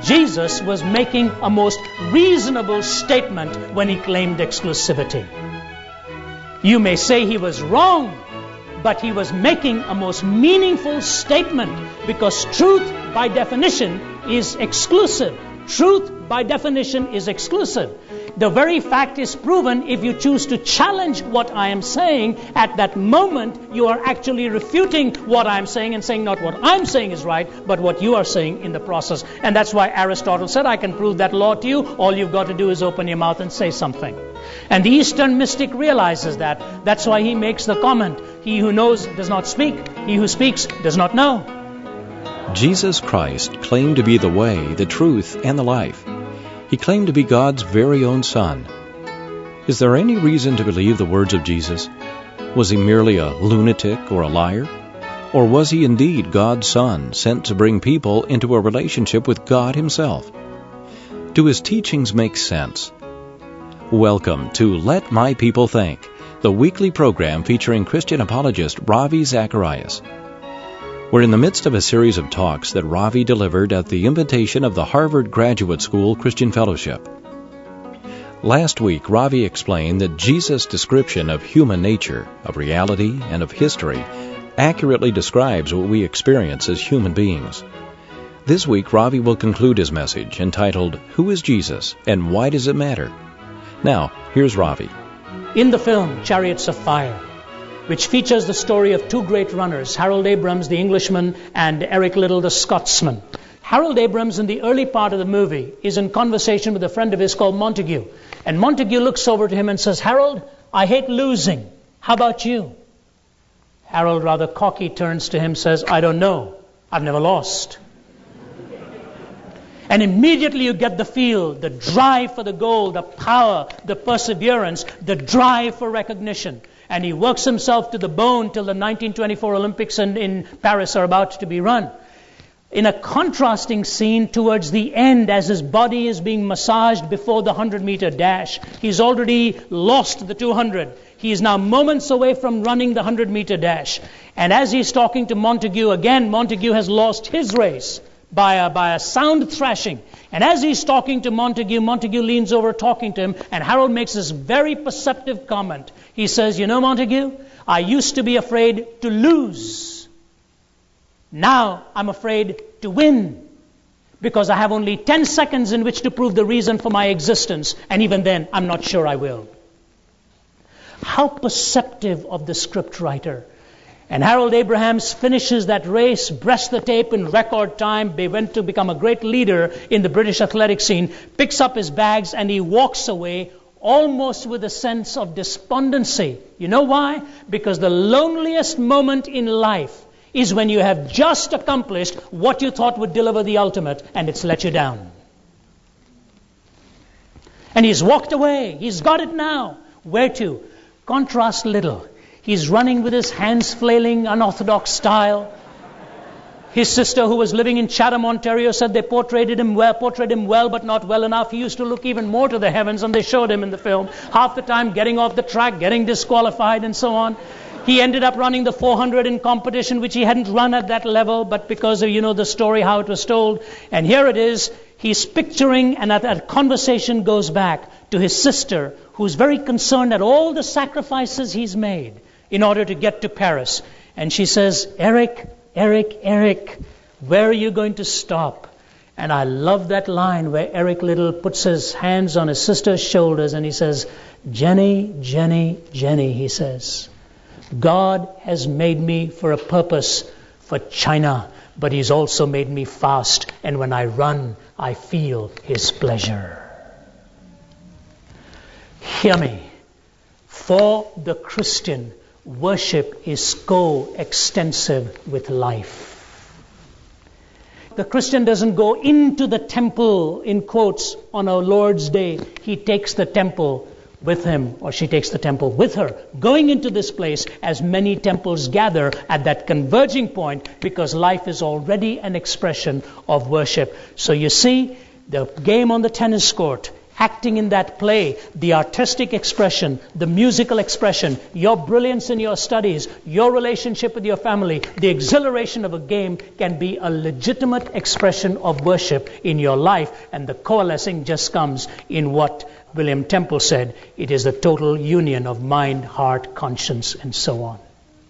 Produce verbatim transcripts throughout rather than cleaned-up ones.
Jesus was making a most reasonable statement when he claimed exclusivity. You may say he was wrong, but he was making a most meaningful statement, because truth by definition is exclusive. Truth by definition is exclusive. The very fact is proven if you choose to challenge what I am saying. At that moment, you are actually refuting what I am saying and saying not what I'm saying is right, but what you are saying in the process. And that's why Aristotle said, I can prove that law to you. All you've got to do is open your mouth and say something. And the Eastern mystic realizes that. That's why he makes the comment, he who knows does not speak. He who speaks does not know. Jesus Christ claimed to be the way, the truth, and the life. He claimed to be God's very own Son. Is there any reason to believe the words of Jesus? Was he merely a lunatic or a liar? Or was he indeed God's Son, sent to bring people into a relationship with God himself? Do his teachings make sense? Welcome to Let My People Think, the weekly program featuring Christian apologist Ravi Zacharias. We're in the midst of a series of talks that Ravi delivered at the invitation of the Harvard Graduate School Christian Fellowship. Last week, Ravi explained that Jesus' description of human nature, of reality, and of history accurately describes what we experience as human beings. This week, Ravi will conclude his message entitled, Who is Jesus and Why Does It Matter? Now, here's Ravi. In the film Chariots of Fire, which features the story of two great runners, Harold Abrams, the Englishman, and Eric Liddell, the Scotsman. Harold Abrams, in the early part of the movie, is in conversation with a friend of his called Montague. And Montague looks over to him and says, Harold, I hate losing. How about you? Harold, rather cocky, turns to him and says, I don't know. I've never lost. And immediately you get the feel, the drive for the goal, the power, the perseverance, the drive for recognition. And he works himself to the bone till the nineteen twenty-four Olympics in, in Paris are about to be run. In a contrasting scene towards the end, as his body is being massaged before the hundred-meter dash, he's already lost the two hundred. He is now moments away from running the hundred-meter dash. And as he's talking to Montague, again, Montague has lost his race by a, by a sound thrashing. And as he's talking to Montague, Montague leans over talking to him, and Harold makes this very perceptive comment. He says, you know, Montague, I used to be afraid to lose. Now I'm afraid to win, because I have only ten seconds in which to prove the reason for my existence, and even then I'm not sure I will. How perceptive of the scriptwriter. And Harold Abrahams finishes that race, breasts the tape in record time. They went to become a great leader in the British athletic scene, picks up his bags, and he walks away almost with a sense of despondency. You know why? Because the loneliest moment in life is when you have just accomplished what you thought would deliver the ultimate, and it's let you down. And he's walked away. He's got it now. Where to? Contrast Liddell. He's running with his hands flailing, unorthodox style. His sister, who was living in Chatham, Ontario, said they portrayed him well, portrayed him well, but not well enough. He used to look even more to the heavens, and they showed him in the film. Half the time getting off the track, getting disqualified, and so on. He ended up running the four hundred in competition, which he hadn't run at that level, but because of, you know, the story, how it was told. And here it is. He's picturing, and that, that conversation goes back to his sister, who's very concerned at all the sacrifices he's made in order to get to Paris. And she says, Eric, Eric, Eric, where are you going to stop? And I love that line where Eric Liddell puts his hands on his sister's shoulders and he says, Jenny, Jenny, Jenny, he says, God has made me for a purpose for China, but he's also made me fast. And when I run, I feel his pleasure. Hear me. For the Christian, worship is co-extensive with life. The Christian doesn't go into the temple, in quotes, on our Lord's Day. He takes the temple with him, or she takes the temple with her, going into this place as many temples gather at that converging point, because life is already an expression of worship. So you see, the game on the tennis court acting in that play, the artistic expression, the musical expression, your brilliance in your studies, your relationship with your family, the exhilaration of a game can be a legitimate expression of worship in your life, and the coalescing just comes in what William Temple said, it is the total union of mind, heart, conscience, and so on.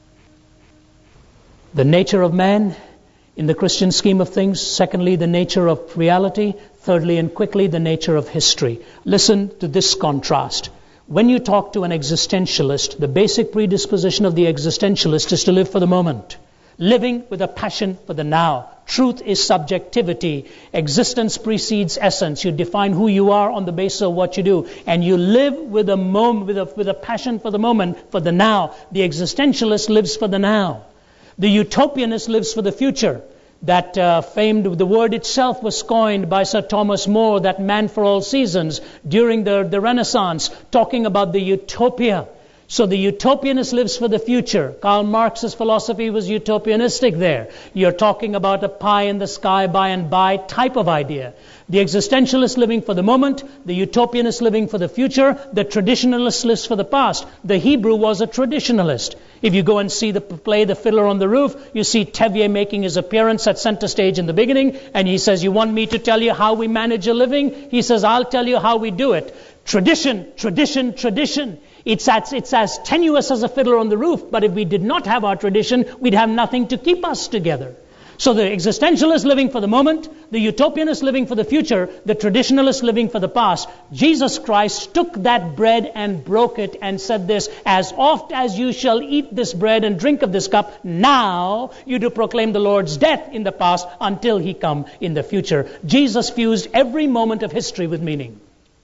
The nature of man in the Christian scheme of things. Secondly, the nature of reality. Thirdly, and quickly, the nature of history. Listen to this contrast. When you talk to an existentialist, the basic predisposition of the existentialist is to live for the moment, living with a passion for the now. Truth is subjectivity. Existence precedes essence. You define who you are on the basis of what you do, and you live with a moment, with a, with a passion for the moment, for the now. The existentialist lives for the now. The utopianist lives for the future. That uh, famed, the word itself was coined by Sir Thomas More, that man for all seasons, during the, the Renaissance, talking about the utopia. So the utopianist lives for the future. Karl Marx's philosophy was utopianistic there. You're talking about a pie in the sky by and by type of idea. The existentialist living for the moment, the utopianist living for the future, the traditionalist lives for the past. The Hebrew was a traditionalist. If you go and see the play The Fiddler on the Roof, you see Tevye making his appearance at center stage in the beginning, and he says, you want me to tell you how we manage a living? He says, I'll tell you how we do it. Tradition, tradition, tradition. It's as, it's as tenuous as a fiddler on the roof, but if we did not have our tradition, we'd have nothing to keep us together. So the existentialist living for the moment, the utopianist living for the future, the traditionalist living for the past. Jesus Christ took that bread and broke it and said this, as oft as you shall eat this bread and drink of this cup, now you do proclaim the Lord's death in the past until he come in the future. Jesus fused every moment of history with meaning.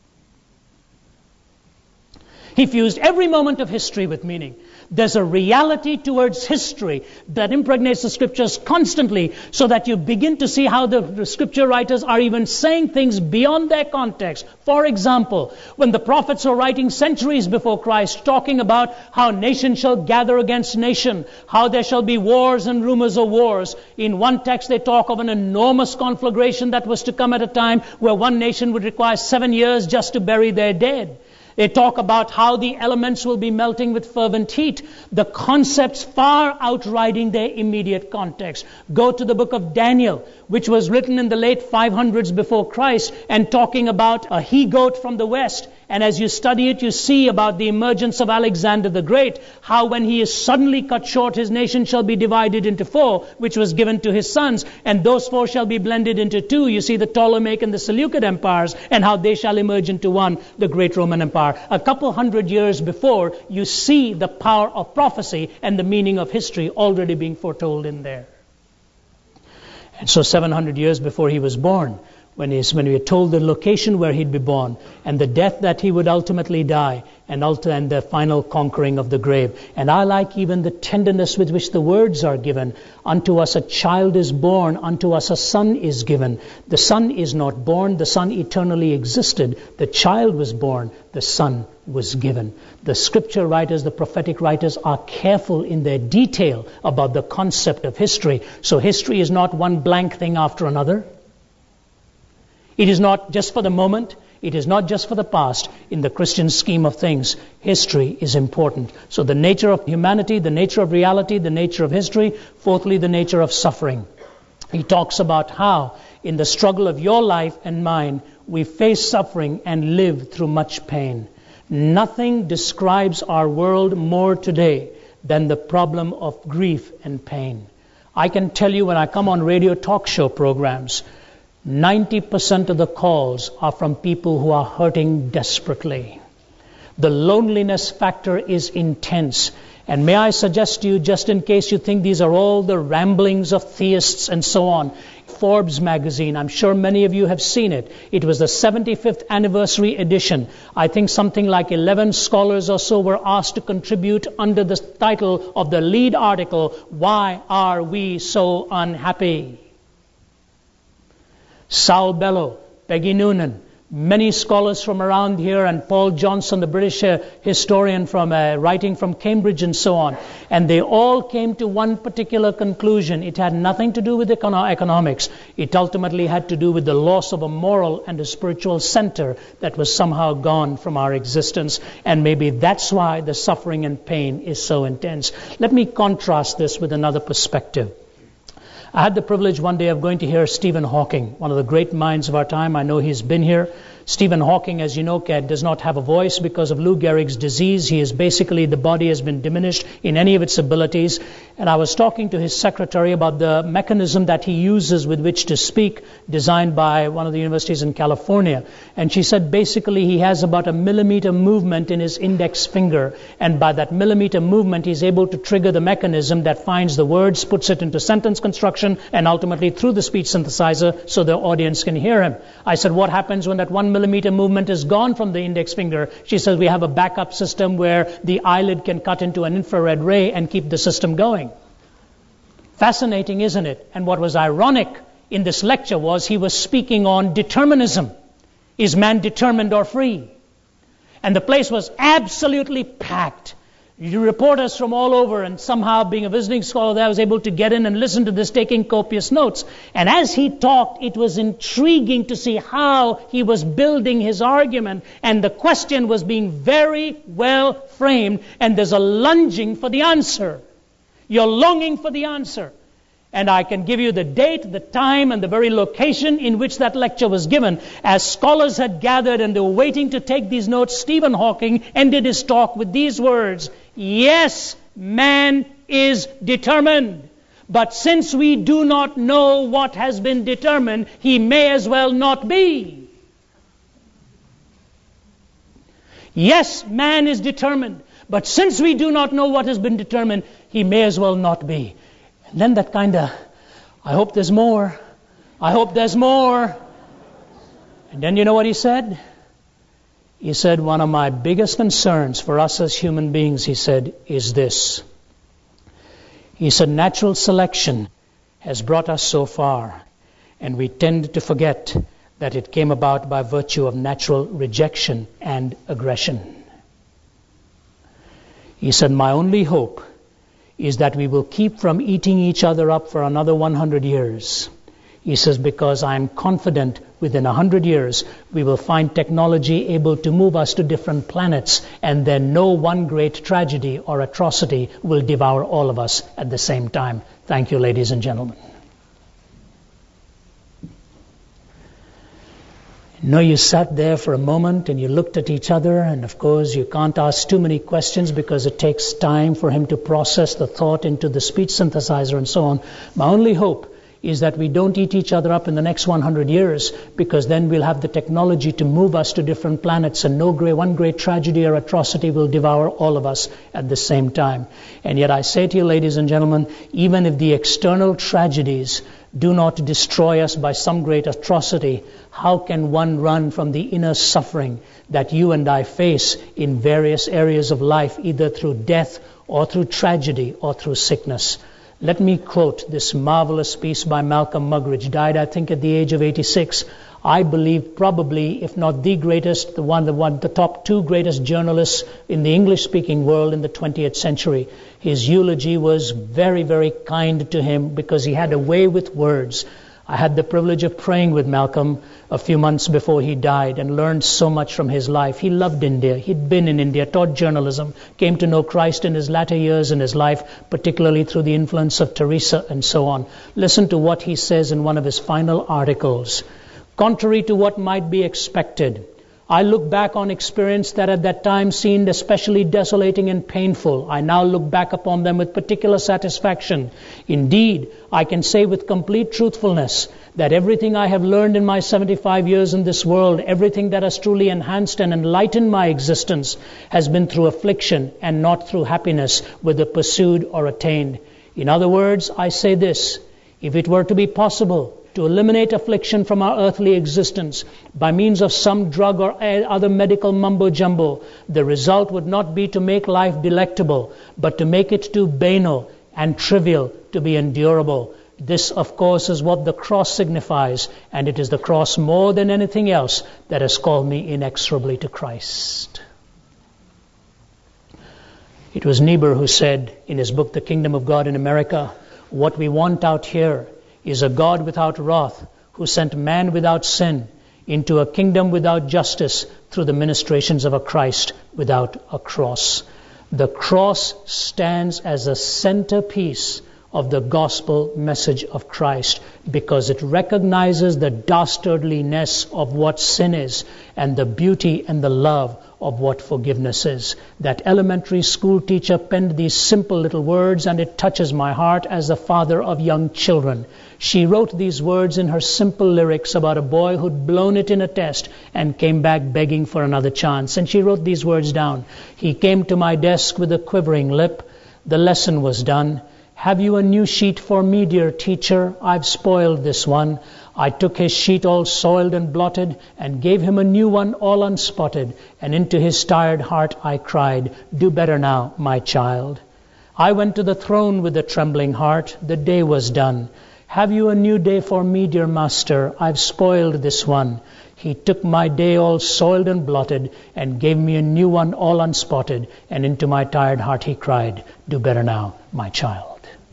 He fused every moment of history with meaning. There's a reality towards history that impregnates the scriptures constantly, so that you begin to see how the, the scripture writers are even saying things beyond their context. For example, when the prophets are writing centuries before Christ, talking about how nation shall gather against nation, how there shall be wars and rumors of wars. In one text they talk of an enormous conflagration that was to come at a time where one nation would require seven years just to bury their dead. They talk about how the elements will be melting with fervent heat. The concepts far outriding their immediate context. Go to the book of Daniel, which was written in the late five hundreds before Christ, and talking about a he-goat from the west. And as you study it, you see about the emergence of Alexander the Great, how when he is suddenly cut short, his nation shall be divided into four, which was given to his sons, and those four shall be blended into two. You see the Ptolemaic and the Seleucid empires, and how they shall emerge into one, the great Roman Empire. A couple hundred years before, you see the power of prophecy and the meaning of history already being foretold in there. And so seven hundred years before he was born, when, he's, when we are told the location where he'd be born, and the death that he would ultimately die, and, ulti- and the final conquering of the grave. And I like even the tenderness with which the words are given. Unto us a child is born, unto us a son is given. The son is not born, the son eternally existed. The child was born, the son was given. The scripture writers, the prophetic writers are careful in their detail about the concept of history. So history is not one blank thing after another. It is not just for the moment. It is not just for the past. In the Christian scheme of things, history is important. So the nature of humanity, the nature of reality, the nature of history. Fourthly, the nature of suffering. He talks about how in the struggle of your life and mine, we face suffering and live through much pain. Nothing describes our world more today than the problem of grief and pain. I can tell you when I come on radio talk show programs, ninety percent of the calls are from people who are hurting desperately. The loneliness factor is intense. And may I suggest to you, just in case you think these are all the ramblings of theists and so on, Forbes magazine, I'm sure many of you have seen it. It was the seventy-fifth anniversary edition. I think something like eleven scholars or so were asked to contribute under the title of the lead article, Why Are We So Unhappy? Saul Bellow, Peggy Noonan, Many scholars from around here, and Paul Johnson, the British uh, historian from uh, writing from Cambridge and so on, and they all came to one particular conclusion. It had nothing to do with econo- economics. It ultimately had to do with the loss of a moral and a spiritual center that was somehow gone from our existence, and maybe that's why the suffering and pain is so intense. Let me contrast this with another perspective. I had the privilege one day of going to hear Stephen Hawking, one of the great minds of our time. I know he's been here. Stephen Hawking, as you know, does not have a voice because of Lou Gehrig's disease. He is basically, the body has been diminished in any of its abilities. And I was talking to his secretary about the mechanism that he uses with which to speak, designed by one of the universities in California. And she said basically he has about a millimeter movement in his index finger. And by that millimeter movement, he's able to trigger the mechanism that finds the words, puts it into sentence construction, and ultimately through the speech synthesizer so the audience can hear him. I said, what happens when that one millimeter movement is gone from the index finger? She says, we have a backup system where the eyelid can cut into an infrared ray and keep the system going. Fascinating, isn't it? And what was ironic in this lecture was he was speaking on determinism. Is man determined or free? And the place was absolutely packed. Reporters from all over, and somehow being a visiting scholar there, I was able to get in and listen to this, taking copious notes. And as he talked, it was intriguing to see how he was building his argument, and the question was being very well framed, and there's a lunging for the answer. You're longing for the answer. And I can give you the date, the time, and the very location in which that lecture was given. As scholars had gathered and they were waiting to take these notes, Stephen Hawking ended his talk with these words: yes, man is determined. But since we do not know what has been determined, he may as well not be. Yes, man is determined. But since we do not know what has been determined, he may as well not be. And then that kind of, I hope there's more. I hope there's more. And then you know what he said? He said, one of my biggest concerns for us as human beings, he said, is this. He said, natural selection has brought us so far, and we tend to forget that it came about by virtue of natural rejection and aggression. He said, my only hope is that we will keep from eating each other up for another one hundred years. He says, because I am confident within one hundred years we will find technology able to move us to different planets, and then no one great tragedy or atrocity will devour all of us at the same time. Thank you, ladies and gentlemen. No, you sat there for a moment and you looked at each other, and of course you can't ask too many questions because it takes time for him to process the thought into the speech synthesizer and so on. My only hope is that we don't eat each other up in the next one hundred years, because then we'll have the technology to move us to different planets, and no great, one great tragedy or atrocity will devour all of us at the same time. And yet I say to you, ladies and gentlemen, even if the external tragedies do not destroy us by some great atrocity, how can one run from the inner suffering that you and I face in various areas of life, either through death or through tragedy or through sickness? Let me quote this marvelous piece by Malcolm Muggeridge, died I think at the age of eighty-six. I believe probably, if not the greatest, the one, the one, the top two greatest journalists in the English-speaking world in the twentieth century. His eulogy was very, very kind to him because he had a way with words. I had the privilege of praying with Malcolm a few months before he died and learned so much from his life. He loved India. He'd been in India, taught journalism, came to know Christ in his latter years in his life, particularly through the influence of Teresa and so on. Listen to what he says in one of his final articles. Contrary to what might be expected, I look back on experience that at that time seemed especially desolating and painful. I now look back upon them with particular satisfaction. Indeed, I can say with complete truthfulness that everything I have learned in my seventy-five years in this world, everything that has truly enhanced and enlightened my existence, has been through affliction and not through happiness, whether pursued or attained. In other words, I say this: if it were to be possible to eliminate affliction from our earthly existence by means of some drug or other medical mumbo-jumbo, the result would not be to make life delectable, but to make it too banal and trivial to be endurable. This, of course, is what the cross signifies, and it is the cross more than anything else that has called me inexorably to Christ. It was Niebuhr who said in his book, The Kingdom of God in America, what we want out here is a God without wrath who sent man without sin into a kingdom without justice through the ministrations of a Christ without a cross. The cross stands as a centerpiece of the gospel message of Christ because it recognizes the dastardliness of what sin is and the beauty and the love of what forgiveness is. That elementary school teacher penned these simple little words, and it touches my heart as the father of young children. She wrote these words in her simple lyrics about a boy who'd blown it in a test and came back begging for another chance. And she wrote these words down. He came to my desk with a quivering lip. The lesson was done. Have you a new sheet for me, dear teacher? I've spoiled this one. I took his sheet all soiled and blotted and gave him a new one all unspotted. And into his tired heart I cried, do better now, my child. I went to the throne with a trembling heart. The day was done. Have you a new day for me, dear master? I've spoiled this one. He took my day all soiled and blotted and gave me a new one all unspotted. And into my tired heart he cried, do better now, my child.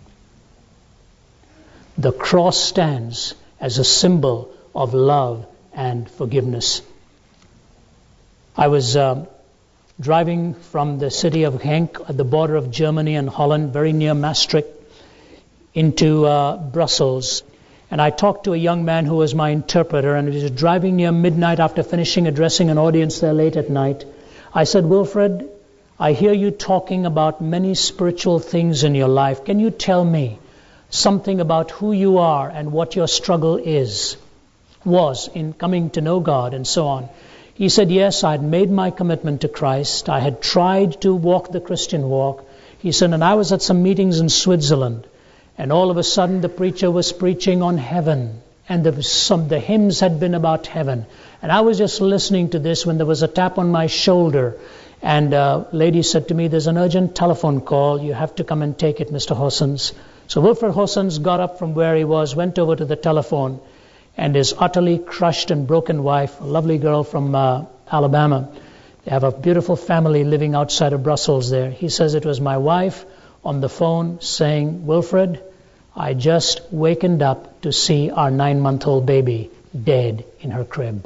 The cross stands as a symbol of love and forgiveness. I was uh, driving from the city of Genk at the border of Germany and Holland, very near Maastricht, into uh, Brussels. And I talked to a young man who was my interpreter, and he was driving near midnight after finishing addressing an audience there late at night. I said, Wilfred, I hear you talking about many spiritual things in your life. Can you tell me something about who you are and what your struggle is, was in coming to know God and so on? He said, yes, I had made my commitment to Christ. I had tried to walk the Christian walk. He said, and I was at some meetings in Switzerland, and all of a sudden the preacher was preaching on heaven, and there was some, the hymns had been about heaven. And I was just listening to this when there was a tap on my shoulder, and a lady said to me, there's an urgent telephone call. You have to come and take it, Mister Hossens. So Wilfred Hossens got up from where he was, went over to the telephone, and his utterly crushed and broken wife, a lovely girl from uh, Alabama, they have a beautiful family living outside of Brussels there. He says, it was my wife on the phone saying, Wilfred, I just wakened up to see our nine-month-old baby dead in her crib.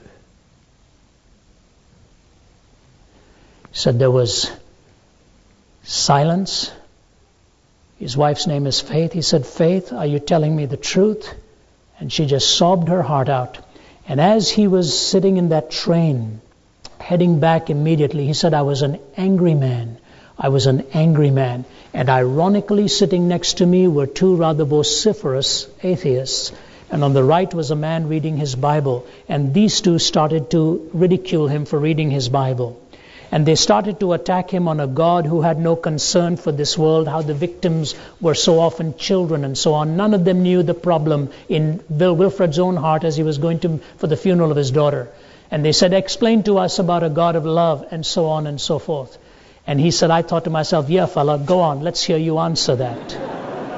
He said there was silence. His wife's name is Faith. He said, Faith, are you telling me the truth? And she just sobbed her heart out. And as he was sitting in that train, heading back immediately, he said, I was an angry man. I was an angry man. And ironically, sitting next to me were two rather vociferous atheists. And on the right was a man reading his Bible. And these two started to ridicule him for reading his Bible. And they started to attack him on a God who had no concern for this world, how the victims were so often children and so on. None of them knew the problem in Bill Wilfred's own heart as he was going to for the funeral of his daughter. And they said, explain to us about a God of love and so on and so forth. And he said, I thought to myself, yeah, fella, go on, let's hear you answer that.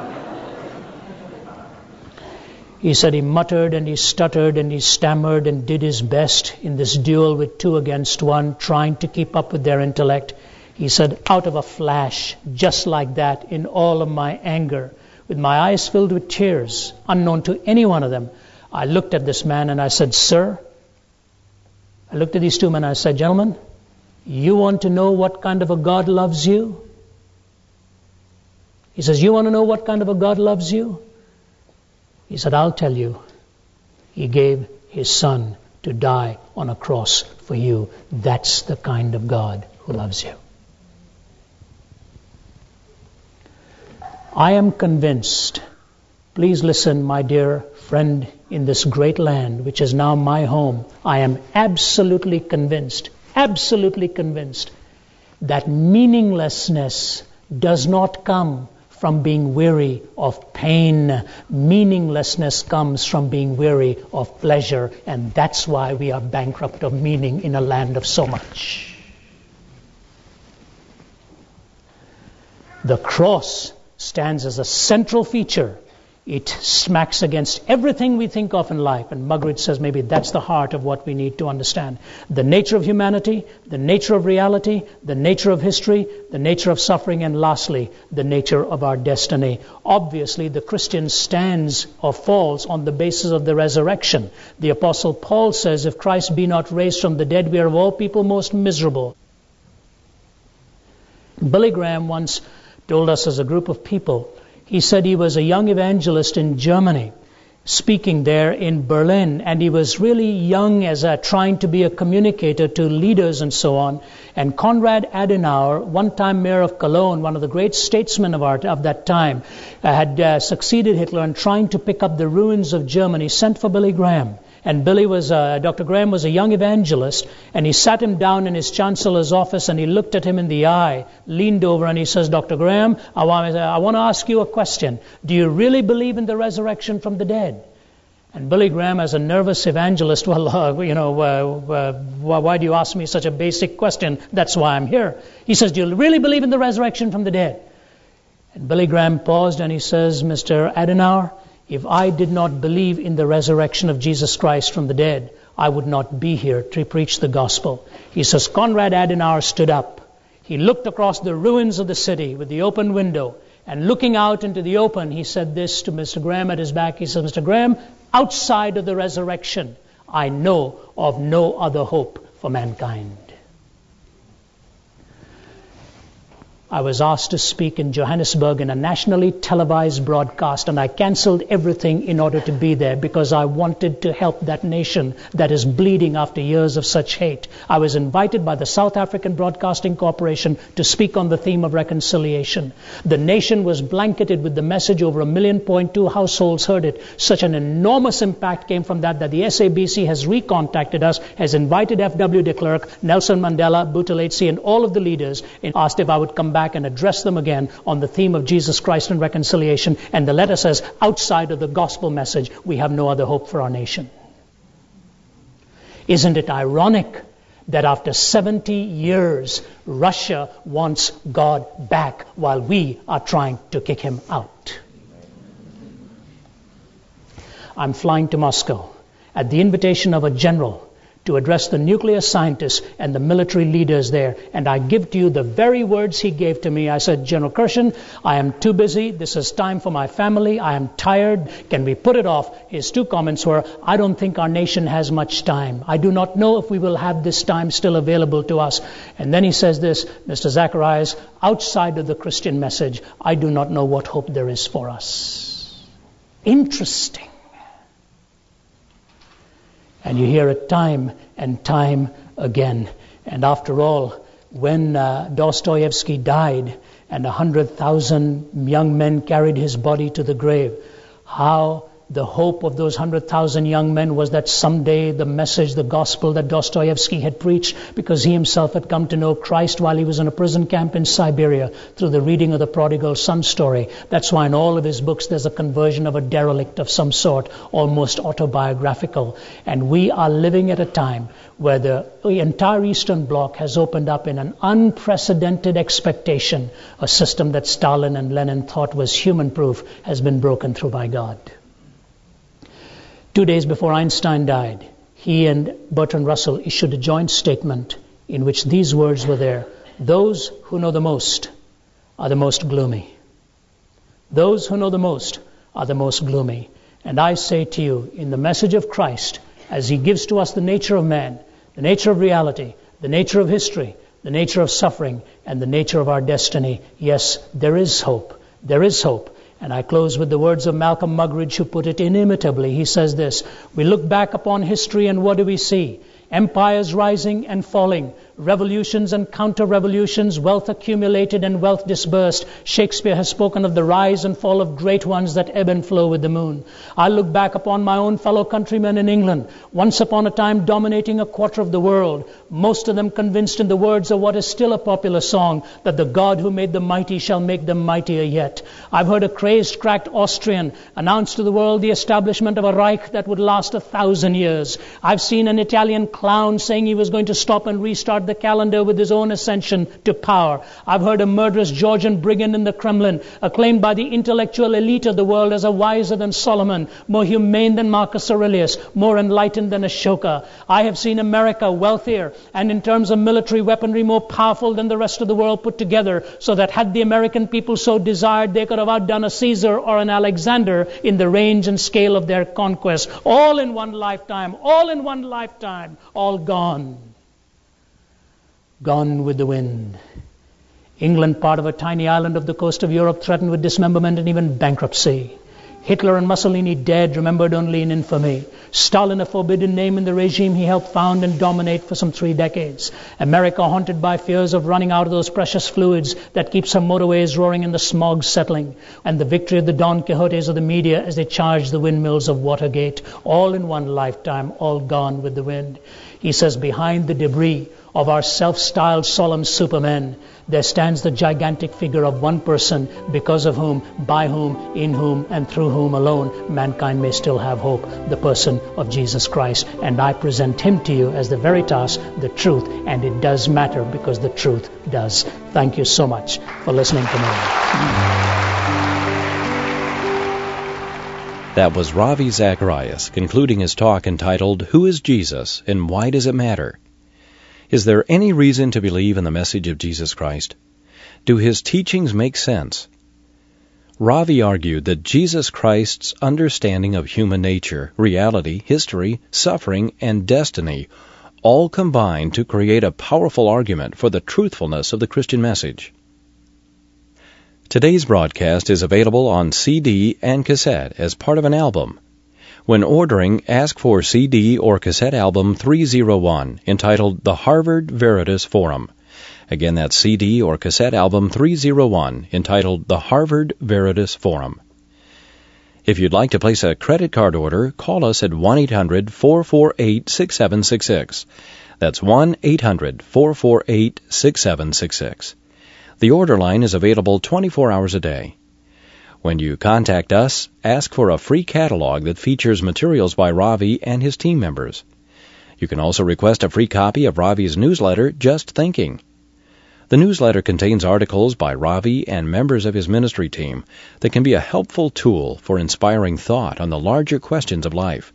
He said he muttered and he stuttered and he stammered and did his best in this duel with two against one, trying to keep up with their intellect. He said, out of a flash, just like that, in all of my anger, with my eyes filled with tears, unknown to any one of them, I looked at this man and I said, sir, I looked at these two men and I said, gentlemen, you want to know what kind of a God loves you? He says, you want to know what kind of a God loves you? He said, I'll tell you. He gave his son to die on a cross for you. That's the kind of God who loves you. I am convinced, please listen, my dear friend in this great land, which is now my home, I am absolutely convinced, absolutely convinced that meaninglessness does not come from being weary of pain. Meaninglessness comes from being weary of pleasure, and that's why we are bankrupt of meaning in a land of so much. The cross stands as a central feature It smacks against everything we think of in life. And Muggeridge says maybe that's the heart of what we need to understand. The nature of humanity, the nature of reality, the nature of history, the nature of suffering, and lastly, the nature of our destiny. Obviously, the Christian stands or falls on the basis of the resurrection. The Apostle Paul says, if Christ be not raised from the dead, we are of all people most miserable. Billy Graham once told us as a group of people, he said he was a young evangelist in Germany, speaking there in Berlin, and he was really young as a, trying to be a communicator to leaders and so on. And Konrad Adenauer, one-time mayor of Cologne, one of the great statesmen of, our, of that time, uh, had uh, succeeded Hitler in trying to pick up the ruins of Germany, sent for Billy Graham. And Billy was, uh, Doctor Graham was a young evangelist, and he sat him down in his chancellor's office, and he looked at him in the eye, leaned over, and he says, Doctor Graham, I want, I want to ask you a question. Do you really believe in the resurrection from the dead? And Billy Graham, as a nervous evangelist, well, uh, you know, uh, uh, why do you ask me such a basic question? That's why I'm here. He says, do you really believe in the resurrection from the dead? And Billy Graham paused, and he says, Mister Adenauer, if I did not believe in the resurrection of Jesus Christ from the dead, I would not be here to preach the gospel. He says, Konrad Adenauer stood up. He looked across the ruins of the city with the open window, and looking out into the open, he said this to Mister Graham at his back. He said, Mister Graham, outside of the resurrection, I know of no other hope for mankind. I was asked to speak in Johannesburg in a nationally televised broadcast, and I cancelled everything in order to be there because I wanted to help that nation that is bleeding after years of such hate. I was invited by the South African Broadcasting Corporation to speak on the theme of reconciliation. The nation was blanketed with the message. Over a million point two households heard it. Such an enormous impact came from that that the S A B C has recontacted us, has invited F W de Klerk, Nelson Mandela, Buthelezi, and all of the leaders, and asked if I would come back and address them again on the theme of Jesus Christ and reconciliation. And the letter says, outside of the gospel message, we have no other hope for our nation. Isn't it ironic that after seventy years, Russia wants God back while we are trying to kick him out? I'm flying to Moscow at the invitation of a general to address the nuclear scientists and the military leaders there. And I give to you the very words he gave to me. I said, General Kirshen, I am too busy. This is time for my family. I am tired. Can we put it off? His two comments were, I don't think our nation has much time. I do not know if we will have this time still available to us. And then he says this, Mister Zacharias, outside of the Christian message, I do not know what hope there is for us. Interesting. And you hear it time and time again. And after all, when uh, Dostoevsky died and a hundred thousand young men carried his body to the grave, how the hope of those hundred thousand young men was that someday the message, the gospel that Dostoevsky had preached, because he himself had come to know Christ while he was in a prison camp in Siberia through the reading of the prodigal son story. That's why in all of his books there's a conversion of a derelict of some sort, almost autobiographical. And we are living at a time where the entire Eastern Bloc has opened up in an unprecedented expectation. A system that Stalin and Lenin thought was human-proof has been broken through by God. Two days before Einstein died, he and Bertrand Russell issued a joint statement in which these words were there. Those who know the most are the most gloomy. Those who know the most are the most gloomy. And I say to you, in the message of Christ, as he gives to us the nature of man, the nature of reality, the nature of history, the nature of suffering, and the nature of our destiny, yes, there is hope. There is hope. And I close with the words of Malcolm Muggeridge, who put it inimitably. He says this, we look back upon history and what do we see? Empires rising and falling, revolutions and counter-revolutions, wealth accumulated and wealth dispersed. Shakespeare has spoken of the rise and fall of great ones that ebb and flow with the moon. I look back upon my own fellow countrymen in England, once upon a time dominating a quarter of the world, most of them convinced in the words of what is still a popular song, that the God who made the mighty shall make them mightier yet. I've heard a crazed, cracked Austrian announce to the world the establishment of a Reich that would last a thousand years. I've seen an Italian clown saying he was going to stop and restart the calendar with his own ascension to power. I've heard a murderous Georgian brigand in the Kremlin, acclaimed by the intellectual elite of the world as a wiser than Solomon, more humane than Marcus Aurelius, more enlightened than Ashoka. I have seen America wealthier and in terms of military weaponry more powerful than the rest of the world put together, so that had the American people so desired, they could have outdone a Caesar or an Alexander in the range and scale of their conquest. All in one lifetime, all in one lifetime, all gone. Gone with the wind. England, part of a tiny island of the coast of Europe, threatened with dismemberment and even bankruptcy. Hitler and Mussolini dead, remembered only in infamy. Stalin, a forbidden name in the regime he helped found and dominate for some three decades. America haunted by fears of running out of those precious fluids that keep some motorways roaring and the smog settling. And the victory of the Don Quixotes of the media as they charged the windmills of Watergate. All in one lifetime, all gone with the wind. He says, behind the debris of our self-styled solemn supermen, there stands the gigantic figure of one person, because of whom, by whom, in whom, and through whom alone mankind may still have hope, the person of Jesus Christ. And I present him to you as the veritas, the truth, and it does matter because the truth does. Thank you so much for listening to me. That was Ravi Zacharias concluding his talk entitled, Who is Jesus and Why Does It Matter? Is there any reason to believe in the message of Jesus Christ? Do his teachings make sense? Ravi argued that Jesus Christ's understanding of human nature, reality, history, suffering, and destiny all combine to create a powerful argument for the truthfulness of the Christian message. Today's broadcast is available on C D and cassette as part of an album. When ordering, ask for C D or cassette album three oh one, entitled The Harvard Veritas Forum. Again, that's C D or cassette album three oh one, entitled The Harvard Veritas Forum. If you'd like to place a credit card order, call us at one eight hundred four four eight six seven six six. That's one eight hundred four four eight six seven six six. The order line is available twenty-four hours a day. When you contact us, ask for a free catalog that features materials by Ravi and his team members. You can also request a free copy of Ravi's newsletter, Just Thinking. The newsletter contains articles by Ravi and members of his ministry team that can be a helpful tool for inspiring thought on the larger questions of life.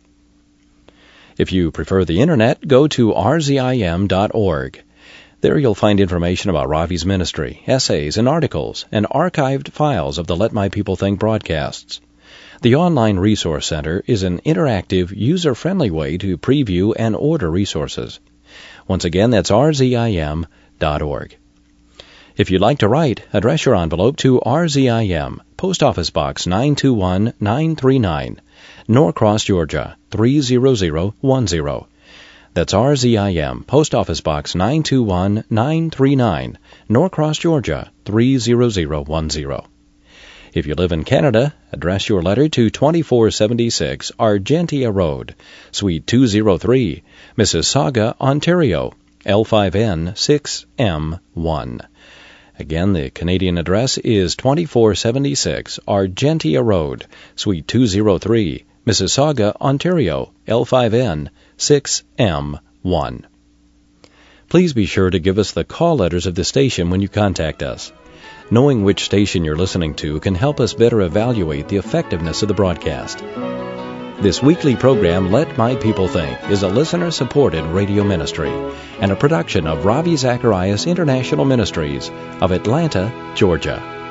If you prefer the Internet, go to r z i m dot org. There you'll find information about Ravi's ministry, essays and articles, and archived files of the Let My People Think broadcasts. The Online Resource Center is an interactive, user-friendly way to preview and order resources. Once again, that's r z i m dot org. If you'd like to write, address your envelope to R Z I M, Post Office Box nine two one nine three nine, Norcross, Georgia three zero zero one zero. That's R Z I M, Post Office Box nine two one nine three nine, Norcross, Georgia three zero zero one zero. If you live in Canada, address your letter to twenty-four seventy-six Argentia Road, Suite two oh three, Mississauga, Ontario, L five N six M one. Again, the Canadian address is twenty-four seventy-six Argentia Road, Suite two oh three, Mississauga, Ontario, L five N six M one. Please be sure to give us the call letters of the station when you contact us. Knowing which station you're listening to can help us better evaluate the effectiveness of the broadcast. This weekly program, Let My People Think, is a listener-supported radio ministry and a production of Ravi Zacharias International Ministries of Atlanta, Georgia.